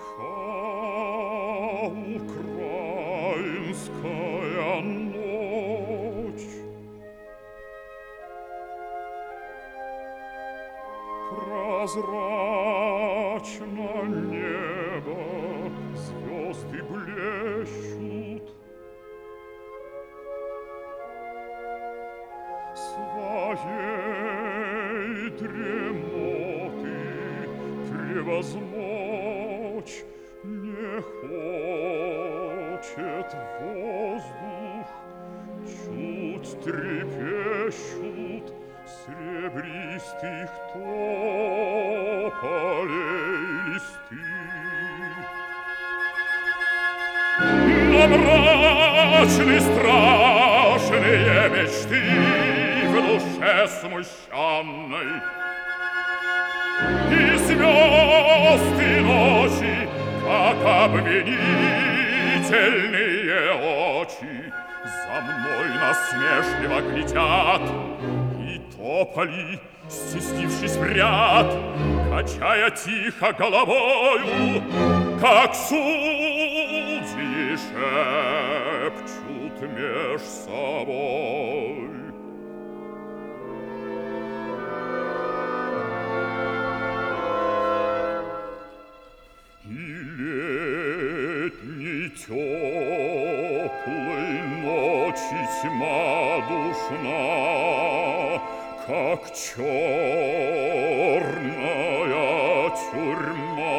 Украинская ночь. Прозрачно небо, звезды блещут. Своей дремоты превозмочь не хочет воздух. Чуть трепещут серебристых тополей листы. Но мрачны страшные мечты в душе смущенной, и звезды ночи, как обвинительные очи, за мной насмешливо глядят, и тополи, стеснившись в ряд, качая тихо головою, как судьи шепчут меж собой. И летней теплой ночи тьма душна, как черная тюрьма.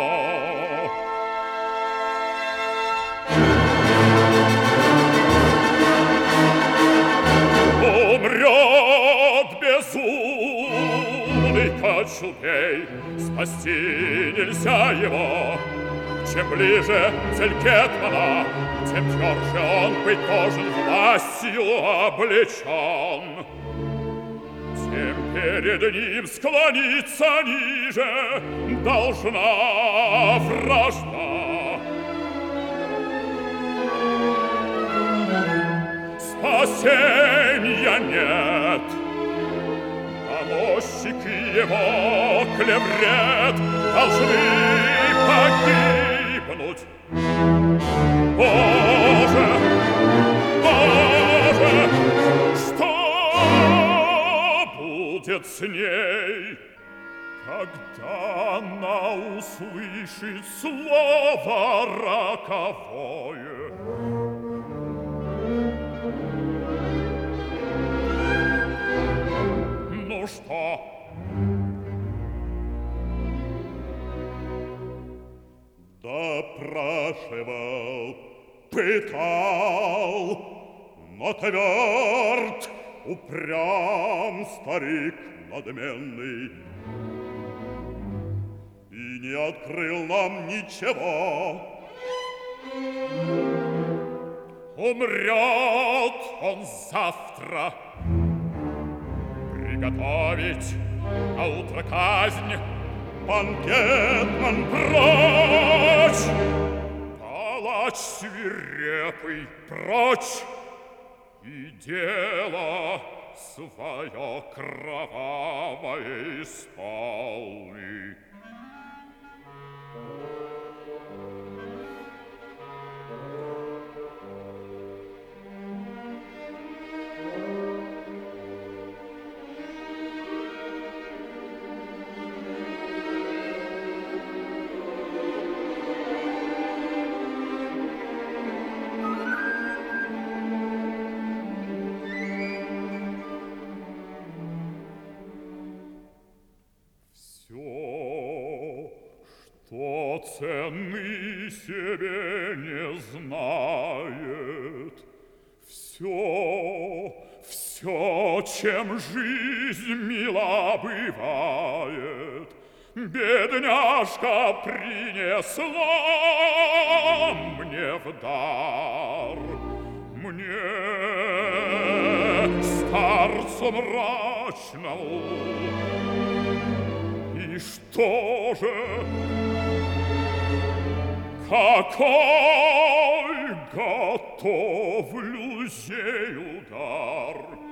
Умрет безумный Кочубей, спасти нельзя его. Чем ближе цель Гетмана, тем тверже он быть должен властью облечен. Тем перед ним склониться ниже должна вражда. Спасенья нет, помощник его клеврет должны погибнуть. Боже, Боже, что будет с ней, когда она услышит слово роковое? Ну что? Допрашивал, пытал, но тверд, упрям старик надменный, и не открыл нам ничего. Умрет он завтра. Приготовить на утро казнь. Пан Гетман прочь, палач свирепый прочь, и дело свое кровавое исполни. Что цены себе не знает, все, чем жизнь мила бывает, бедняжка принесла мне в дар. Мне, старцу мрачному. И что же? Какой готовлю сей удар?